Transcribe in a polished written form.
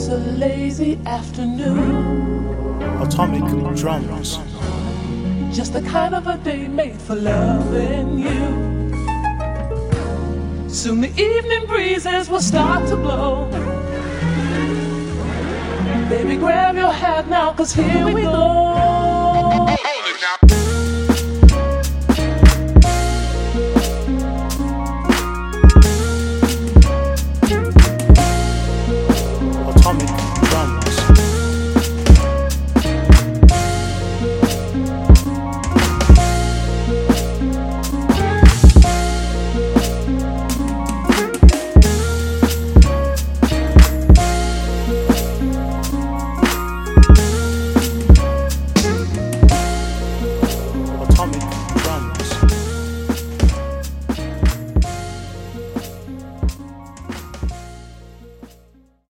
a lazy afternoon. Atomic drums. Just the kind of a day made for loving you. Soon the evening breezes will start to blow. Baby, grab your hat now, 'cause here we go.